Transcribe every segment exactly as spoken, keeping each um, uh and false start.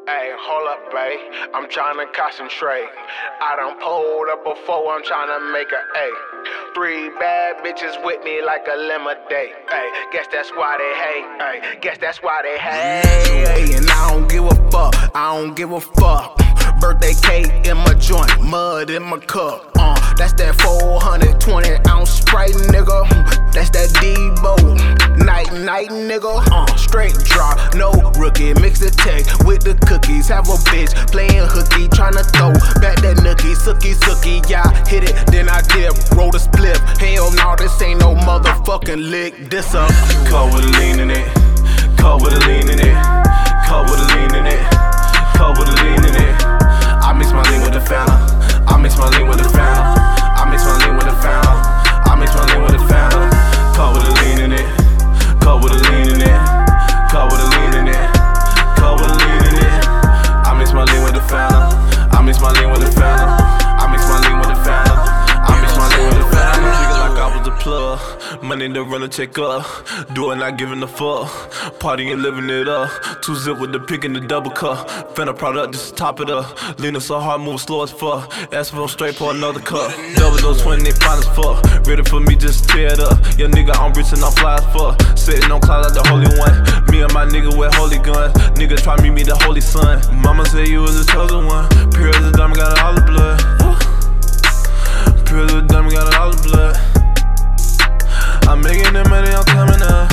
Hey, hold up, babe. I'm trying to concentrate. I done pulled up before, I'm trying to make a A. Three bad bitches with me like a lemonade. Hey, guess that's why they hate. Hey, guess that's why they hate. And I don't give a fuck. I don't give a fuck. Birthday cake in my joint, mud in my cup. Uh, that's that four hundred twenty ounce Sprite, nigga. That's that Debo. Night, night, nigga. Uh, straight drop, no rookie. Mix the tech with the cookies. Have a bitch playing hooky, tryna throw back that nookie. Sookie, sookie, yeah, hit it, then I dip. Roll the split. Hell no, this ain't no motherfucking lick. This up. Caught with a lean in it. Caught with a lean in it. Caught with a lean in it. Caught with a lean in it. I mix my lean with the fountain. I mix my lean with the fountain. I mix my lean with the fountain. I mix my lean with the fountain. Caught with a lean in it. Caught with a lean in it. Caught with a lean in it. Caught with a lean in it. I mix my lean with the fountain. I mix my lean with the fountain. I mix my lean with the fountain. I mix my lean with the fountain. Nigga like I was a plug. Money to run a check up. Do it not giving a fuck. Party and living it up. Two zip with the pick and the double cup. Fanta product just to top it up. Leaning so hard, moving slow as fuck. Ask for straight for another cup. Double those when they fine as fuck. Ready for me, just tear it up. Yeah, nigga, I'm rich and I'm fly as fuck. Sitting on cloud like the holy one. Me and my nigga with holy guns. Nigga try me, me the holy son. Mama said you was the chosen one. Pure as a diamond, got all the blood. Pure as a diamond, got all the blood. I'm making the money, I'm coming up.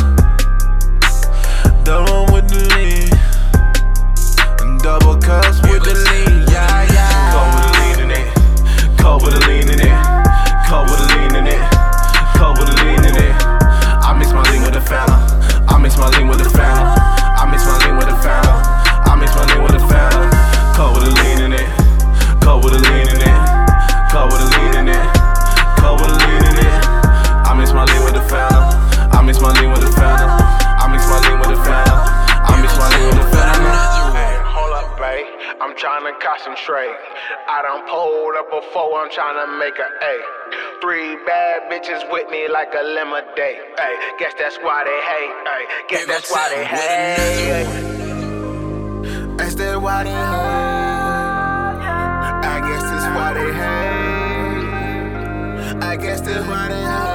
Double with the lean. Double cups with the lean. Yeah, yeah. Caught with a lean in it. Caught with a lean in it. Caught with a lean in it. Caught with a lean in it. I mix my lean with the fountain. I mix my lean with the fountain. I mix my lean with the fountain. I mix my lean with the fountain. Caught with a lean in it. Caught with a lean in it. Caught with a lean in it. Caught with a lean in it. I mix my lean with the fountain. I mix my lean with the fountain. I mix my lean with the fountain. I mix my lean with the fountain. Hey, hold up, babe. I'm trying to concentrate. I done pulled up before, I'm trying to make a A. Three bad bitches with me like a lemonade. Hey, guess that's why they hate. Hey, guess that's why they hate. Guess that's why they hate. I guess that's why they hate. I guess that's why they hate.